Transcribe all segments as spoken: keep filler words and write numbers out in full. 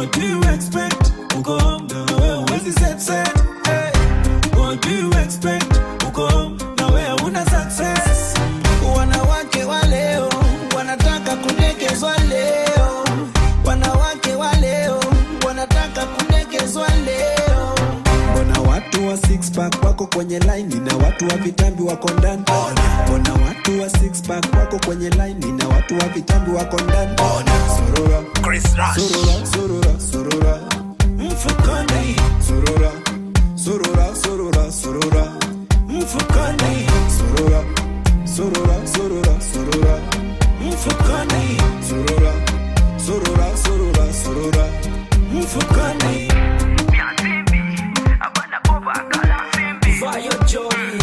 What do you expect? Uko home na wewe huwezi set set. Hey. What do you expect? Uko home na wewe huna success. Wanawake wa leo wanataka kudekezwa leo. Wanawake wa leo wanataka kudekezwa leo. Mbona watu wa six pack wako kwenye line na watu wa vitambi wako ndani? Mbona watu wa six pack wako kwenye line na watu wa vitambi wako ndani? Sorora, Chris Rush. sorora, sorora, sorora. Mfukoni. Sorora, sorora, sorora, sorora. Mfukoni. Sorora, sorora, sorora, sorora. Mfukoni. Sorora, sorora, sorora, sorora. Mfukoni. Vaya Joy.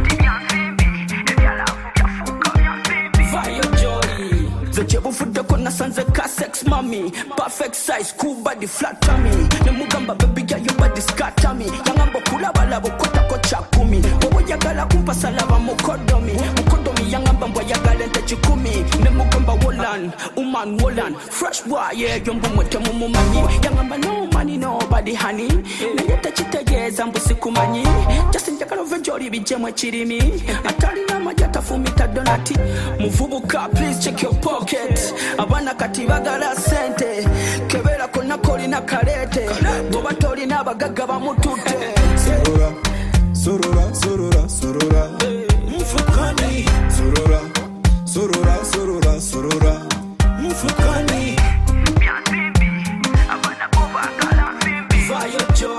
Vaya Joy. The jebo fuda kona sanze ka sex mommy. Perfect size, cool body, flat tummy. Nemugamba baby girl your body scatter me. Yangambo kula balabo kota kocha kumi. Bobo yagala kumpa salava mukodomi. Mukodomi yangamba mbwa yagala nte chikumi. Nemugamba wolan, uman wolan. Fresh boy yeah, yombo mwete mumumanyi. Yangamba no money nobody honey. Nayeta chitegeza mbusiku manyi. Just njagala vejori bijemwe chirimi. Atali na majata fumita donati. Muvubuka please check your pocket. Abana kati bagala sente. Kebera kona koli na karete. Boba tori na bagaga bamutute. Sorora, sorora, sorora, sorora. Mfukoni. Sorora, sorora, sorora, sorora. Mfukoni. Vaya Joy.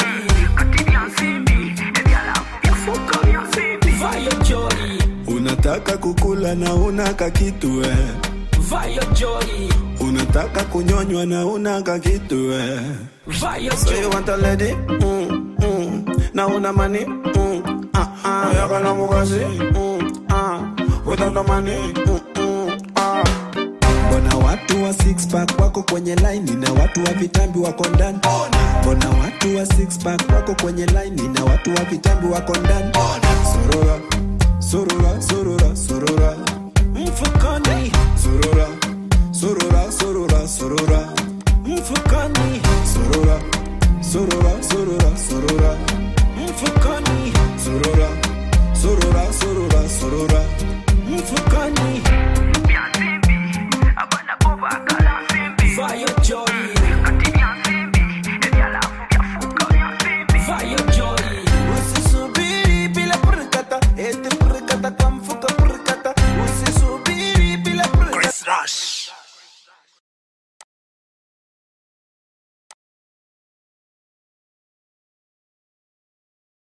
Vaya Joy. Unataka kukula na unaka kitu eh. Vaya Joy. Unataka kunyonywa na unaka kitu eh. Vaya So Joy. you want a lady? Mm, mm. Na una money? Mm, ah, ah. Yaka na mugazi? Mm, ah. Without the money? Mm, mm, ah. Mbona watu wa six pack wako kwenye line na watu wa vitambi wako ndani? Mbona watu wa six pack wako kwenye line na watu wa vitambi wako ndani? Sorora, sorora, sorora, sorora. Mfukoni. Sorora, sorora, sorora, sorora. Mfukoni. Sorora, sorora, sorora, sorora. Mfukoni.